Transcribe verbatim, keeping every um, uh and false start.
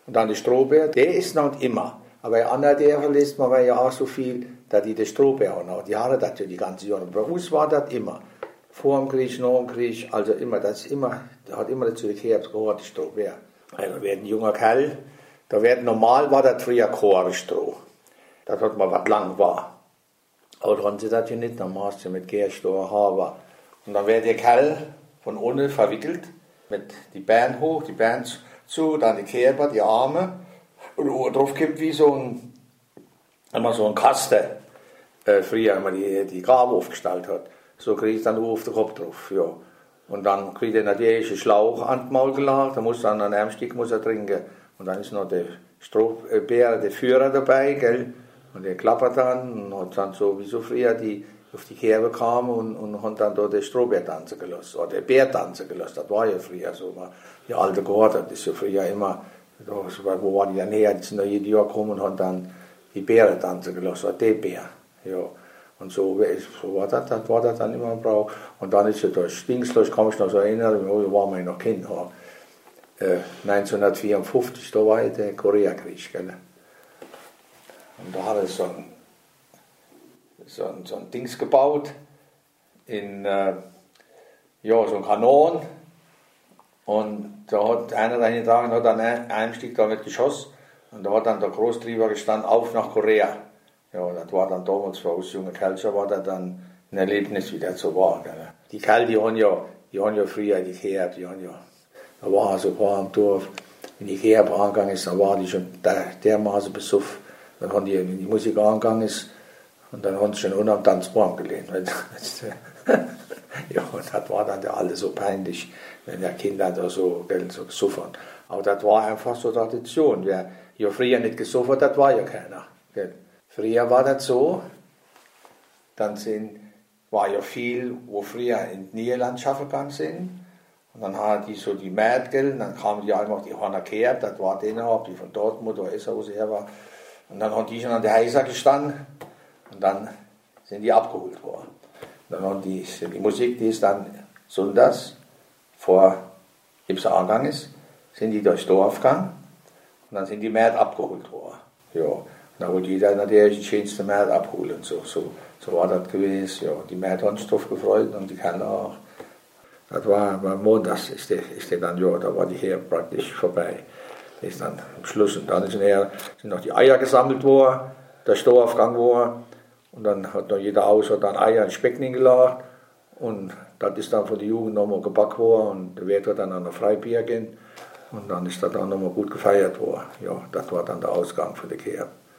Und dann der Strohbär, der ist noch immer. Aber die anderen Dörfer lässt man ja auch so viel, dass die den Strohbär auch noch, die haben das ja die ganze Jahre. Bei uns war das immer. Vor dem Krieg, nach dem Krieg, also immer, das ist immer, da hat immer dazu gehört, gehört der Strohbär. Also da wird ein junger Kerl, da wird normal war das früher Chorstroh. Das hat man was lang war. Aber da haben sie das ja nicht, dann machst du mit Gärstroh, Haber. Und dann wird der Kerl von unten verwickelt, mit die Beine hoch, die Beine zu, dann die Körper, die Arme. Und oben drauf kommt wie so ein, immer so ein Kasten, äh, früher, wenn man die, die Grabe aufgestellt hat. So kriegt es dann auf den Kopf drauf, ja. Und dann kriegt er natürlich einen Schlauch an den Maul gelegt, da muss dann an einem Stück muss er trinken. Und dann ist noch der Strohbär, der Führer dabei, gell. Und der klappert dann und hat dann so wie so früher die auf die Kerbe kamen und, und hat dann da den Strohbär tanzen gelassen, oder den Bär tanzen gelassen. Das war ja früher so. Die alte Garde, das ist ja früher immer, da, wo waren die ja näher, die sind da jedes Jahr gekommen und haben dann die Bären tanzen gelassen, oder der Bär. Ja. Und so, so war, das, das war das dann immer ein Brauch. Und dann ist ja das Dingslos, ich kann mich noch so erinnern, da waren wir noch Kind. Äh, neunzehnhundertvierundfünfzig, da war ja der Koreakrieg. Gell? Und da hat er so ein, so ein, so ein Dings gebaut, in, äh, ja, so ein Kanon. Und da hat einer dahin getragen, hat dann einen Stück damit geschossen. Und da hat dann der Großtrieber gestanden, auf nach Korea. Ja, das war dann damals für uns junge Kerlchen, war das dann ein Erlebnis, wie das so war. Gell. Die Kerl, die haben ja, die haben ja früher die gehabt, die haben ja, da war so ein paar am Dorf, wenn die gehabt angegangen ist, dann war die schon der, dermaßen besoffen. Dann haben die, wenn die Musik angegangen ist, und dann haben sie schon unter am Tanzbaum gelehnt. Ja, und das war dann ja alles so peinlich, wenn die Kinder da so, so gesoffen haben. Aber das war einfach so Tradition. Wer ja früher nicht gesoffen hat, das war ja keiner. Gell. Früher war das so, dann sind, war ja viel, wo früher in die Niederlandschaft gegangen sind. Und dann haben die so die Märkte, dann kamen die einfach die Horner gekehrt, das war denen auch, die von Dortmund oder Esser, wo sie her war. Und dann haben die schon an der Häuser gestanden und dann sind die abgeholt worden. Und dann haben die, die Musik, die ist dann sonntags, vor Ibser angegangen ist, sind die durchs Dorf gegangen und dann sind die Märkte abgeholt worden. Ja. Da wollte jeder natürlich die schönste Märkte abholen. So, so, so war das gewesen. Ja, die Märkte haben sich drauf gefreut und die Kinder auch. Das war am Montag, ist der, ist der dann, ja, da war die Heer praktisch vorbei. Das ist dann am Schluss. Und dann sind, eher, sind noch die Eier gesammelt worden, der Storaufgang worden. Und dann hat noch jeder Haus hat dann Eier in Speck hingelegt. Und das ist dann von der Jugend nochmal gebacken worden. Und der Wirt hat dann an der Freibier gehen. Und dann ist das dann nochmal gut gefeiert worden. Ja, das war dann der Ausgang für die Kehr.